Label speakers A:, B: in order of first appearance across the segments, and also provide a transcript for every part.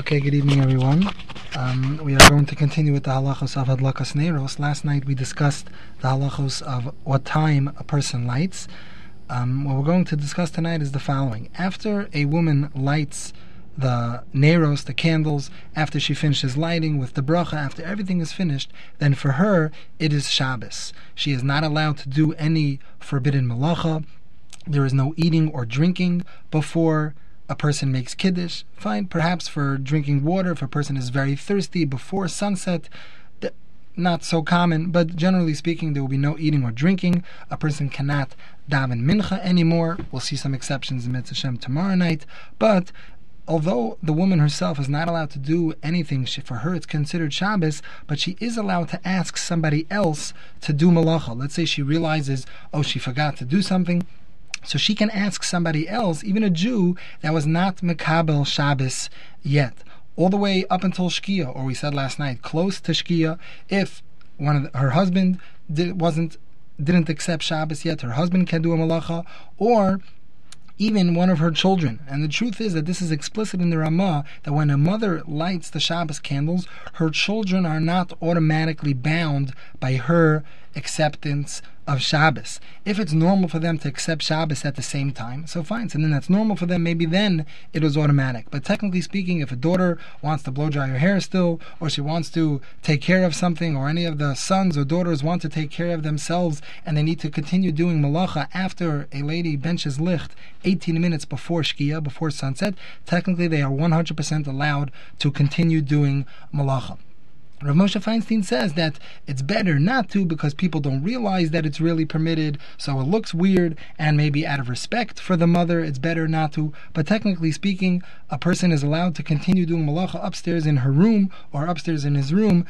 A: Okay, good evening, everyone. We are going to continue with the halachos of hadlakas neiros. Last night we discussed the halachos of what time a person lights. What we're going to discuss tonight is the following. After a woman lights the neiros, the candles, after she finishes lighting with the bracha, after everything is finished, then for her it is Shabbos. She is not allowed to do any forbidden malacha. There is no eating or drinking before a person makes kiddush. Fine, perhaps for drinking water, if a person is very thirsty before sunset, not so common, but generally speaking, there will be no eating or drinking. A person cannot daven mincha anymore. We'll see some exceptions in Mitzvah Shem tomorrow night, but although the woman herself is not allowed to do anything, for her it's considered Shabbos, but she is allowed to ask somebody else to do malacha. Let's say she realizes, she forgot to do something, so she can ask somebody else, even a Jew, that was not Mekabel Shabbos yet, all the way up until Shkia, or we said last night, close to Shkia. If her husband didn't accept Shabbos yet, her husband can do a malacha, or even one of her children. And the truth is that this is explicit in the Ramah, that when a mother lights the Shabbos candles, her children are not automatically bound by her acceptance of Shabbos. If it's normal for them to accept Shabbos at the same time, so fine, so then that's normal for them, maybe then it was automatic. But technically speaking, if a daughter wants to blow dry her hair still, or she wants to take care of something, or any of the sons or daughters want to take care of themselves, and they need to continue doing malacha after a lady benches licht 18 minutes before Shkia, before sunset, technically they are 100% allowed to continue doing malacha. Rav Moshe Feinstein says that it's better not to, because people don't realize that it's really permitted, so it looks weird, and maybe out of respect for the mother, it's better not to. But technically speaking, a person is allowed to continue doing malacha upstairs in her room, or upstairs in his room,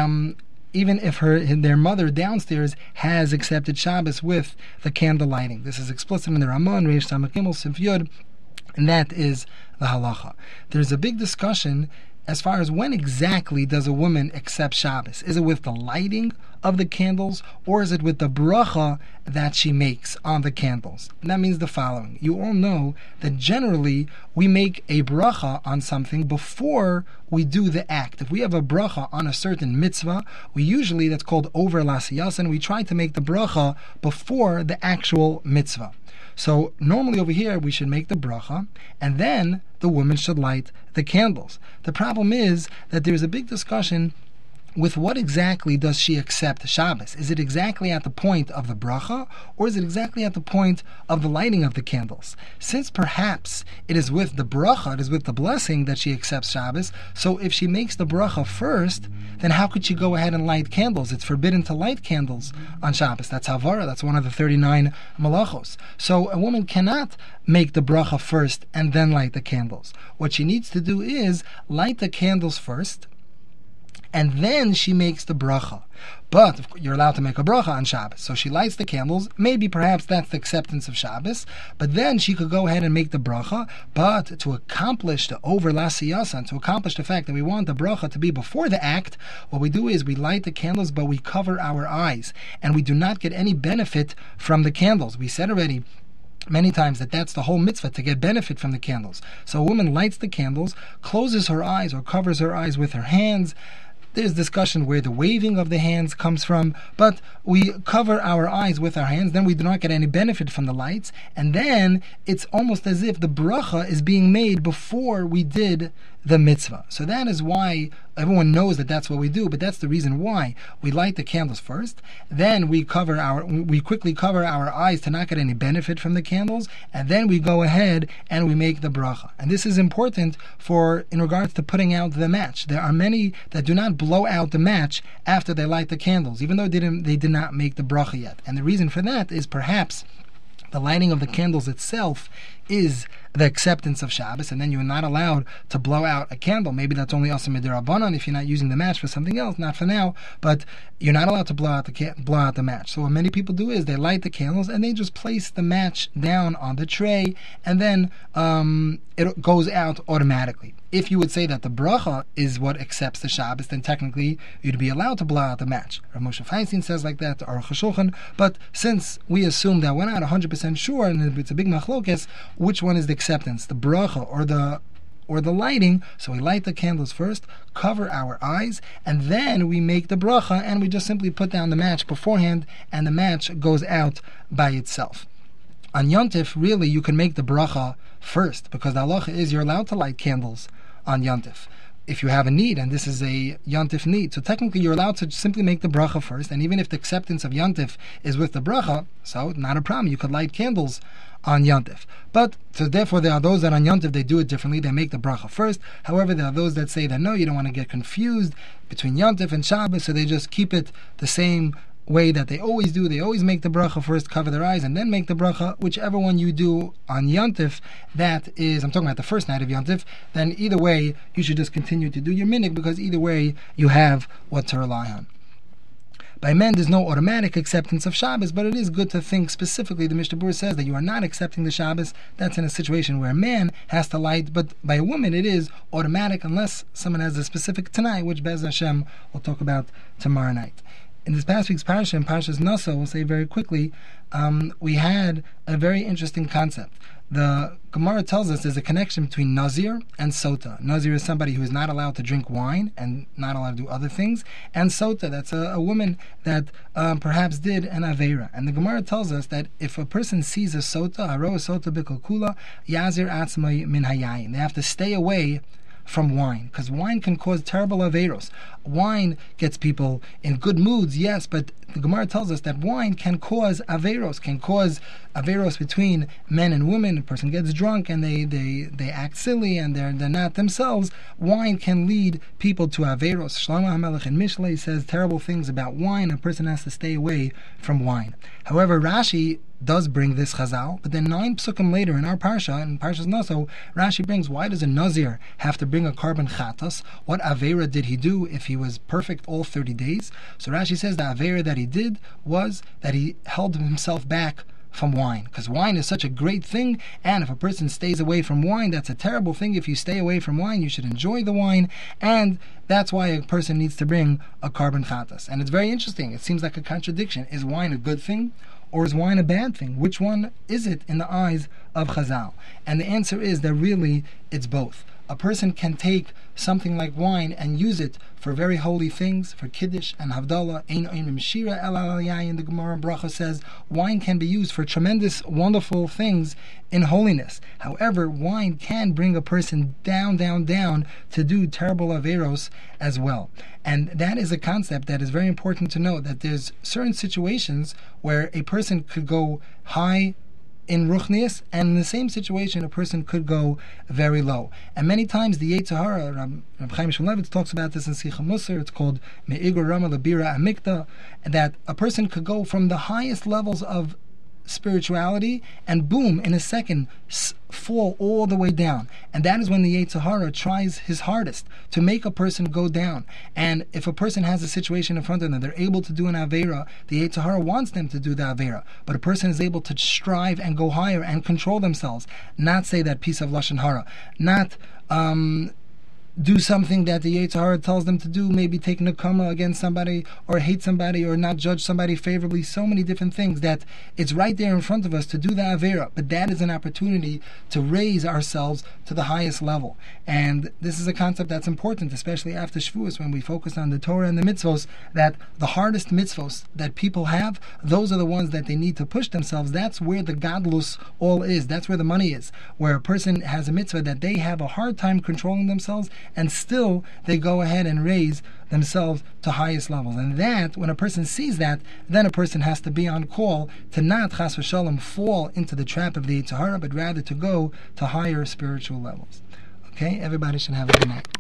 A: even if their mother downstairs has accepted Shabbos with the candle lighting. This is explicit in the Ramah, Reish Samach Gimel Sif Yud, and that is the halacha. There's a big discussion as far as when exactly does a woman accept Shabbos. Is it with the lighting of the candles, or is it with the bracha that she makes on the candles? And that means the following. You all know that generally we make a bracha on something before we do the act. If we have a bracha on a certain mitzvah, we usually, that's called over lasiyas, and we try to make the bracha before the actual mitzvah. So normally over here we should make the bracha, and then the woman should light the candles. The problem is that there's a big discussion with what exactly does she accept Shabbos. Is it exactly at the point of the bracha, or is it exactly at the point of the lighting of the candles? Since perhaps it is with the bracha, it is with the blessing that she accepts Shabbos, so if she makes the bracha first, then how could she go ahead and light candles? It's forbidden to light candles on Shabbos. That's Havara, that's one of the 39 malachos. So a woman cannot make the bracha first and then light the candles. What she needs to do is light the candles first, and then she makes the bracha. But you're allowed to make a bracha on Shabbos. So she lights the candles. Maybe perhaps that's the acceptance of Shabbos. But then she could go ahead and make the bracha. But to accomplish the over lasiyasa, to accomplish the fact that we want the bracha to be before the act, what we do is we light the candles, but we cover our eyes. And we do not get any benefit from the candles. We said already many times that that's the whole mitzvah, to get benefit from the candles. So a woman lights the candles, closes her eyes or covers her eyes with her hands. There's discussion where the waving of the hands comes from, but we cover our eyes with our hands, then we do not get any benefit from the lights, and then it's almost as if the bracha is being made before we did the mitzvah. So that is why everyone knows that that's what we do, but that's the reason why we light the candles first, then we quickly cover our eyes to not get any benefit from the candles, and then we go ahead and we make the bracha. And this is important in regards to putting out the match. There are many that do not blow out the match after they light the candles, even though they did not make the bracha yet. And the reason for that is perhaps the lighting of the candles itself is the acceptance of Shabbos, and then you're not allowed to blow out a candle. Maybe that's only also midirabanan if you're not using the match for something else, not for now, but you're not allowed to blow out the match. So what many people do is they light the candles and they just place the match down on the tray, and then it goes out automatically. If you would say that the bracha is what accepts the Shabbos, then technically you'd be allowed to blow out the match. Rav Moshe Feinstein says like that, or Aruch HaShulchan, but since we assume that we're not 100% sure, and it's a big machlokes, which one is the acceptance, the bracha or the or the lighting. So we light the candles first, cover our eyes, and then we make the bracha, and we just simply put down the match beforehand, and the match goes out by itself. On Yontif, really, you can make the bracha first, because the halacha is you're allowed to light candles on Yontif if you have a need, and this is a Yontif need. So technically you're allowed to simply make the bracha first, and even if the acceptance of Yontif is with the bracha, so not a problem, you could light candles on Yontif. But, so therefore there are those that on Yontif they do it differently, they make the bracha first. However, there are those that say that no, you don't want to get confused between Yontif and Shabbos, so they just keep it the same way that they always do. They always make the bracha first, cover their eyes, and then make the bracha. Whichever one you do on Yontif, that is, I'm talking about the first night of Yontif, then either way, you should just continue to do your minhag, because either way, you have what to rely on. By men, there's no automatic acceptance of Shabbos, but it is good to think specifically. The Mishnah Berurah says that you are not accepting the Shabbos. That's in a situation where a man has to light, but by a woman it is automatic, unless someone has a specific Tanai, which Be'ez Hashem we'll talk about tomorrow night. In this past week's parasha, in Parshas Nasa, we'll say very quickly, we had a very interesting concept. The Gemara tells us there's a connection between Nazir and Sota. Nazir is somebody who is not allowed to drink wine and not allowed to do other things. And Sota, that's a woman that perhaps did an Aveira. And the Gemara tells us that if a person sees a Sota, Haro Sota B'Kalkula, Yazir Atzmai Min Hayayin. They have to stay away from wine, because wine can cause terrible averos. Wine gets people in good moods, yes, but the Gemara tells us that wine can cause averos, between men and women. A person gets drunk and they act silly and they're not themselves. Wine can lead people to averos. Shlomo HaMelech in Mishlei says terrible things about wine. A person has to stay away from wine. However, Rashi does bring this chazal, but then 9 psukim later in our parsha, in Parshas Naso, Rashi brings, why does a Nazir have to bring a carbon chatas? What Aveira did he do if he was perfect all 30 days? So Rashi says the Aveira that he did was that he held himself back from wine, because wine is such a great thing, and if a person stays away from wine, that's a terrible thing. If you stay away from wine, you should enjoy the wine, and that's why a person needs to bring a carbon chatas. And it's very interesting, it seems like a contradiction. Is wine a good thing, or is wine a bad thing? Which one is it in the eyes of Chazal? And the answer is that really it's both. A person can take something like wine and use it for very holy things, for Kiddush and Havdalah. Ein oimim shira el al yayin, the Gemara Bracha says, wine can be used for tremendous, wonderful things in holiness. However, wine can bring a person down to do terrible averos as well. And that is a concept that is very important to know, that there's certain situations where a person could go high in Ruchnius, and in the same situation a person could go very low. And many times the Yetzer Hara, Reb Chaim Shmulevitz talks about this in Sicha Musar, it's called Me'igor Rama Labira Amikta, that a person could go from the highest levels of spirituality and boom, in a second fall all the way down. And that is when the Yetzer Hara tries his hardest to make a person go down. And if a person has a situation in front of them, they're able to do an Aveira, the Yetzer Hara wants them to do the Aveira, but a person is able to strive and go higher and control themselves, not say that piece of Lashon Hara, not do something that the Yetzer Hara tells them to do, maybe take nekama against somebody, or hate somebody, or not judge somebody favorably. So many different things that it's right there in front of us to do the Avera, but that is an opportunity to raise ourselves to the highest level. And this is a concept that's important, especially after Shavuos, when we focus on the Torah and the mitzvos, that the hardest mitzvos that people have, those are the ones that they need to push themselves. That's where the gadlus all is. That's where the money is, where a person has a mitzvah that they have a hard time controlling themselves, and still they go ahead and raise themselves to highest levels. And that, when a person sees that, then a person has to be on call to not chas v'shalom fall into the trap of the Yetzer Hara, but rather to go to higher spiritual levels. Okay, everybody should have a good night.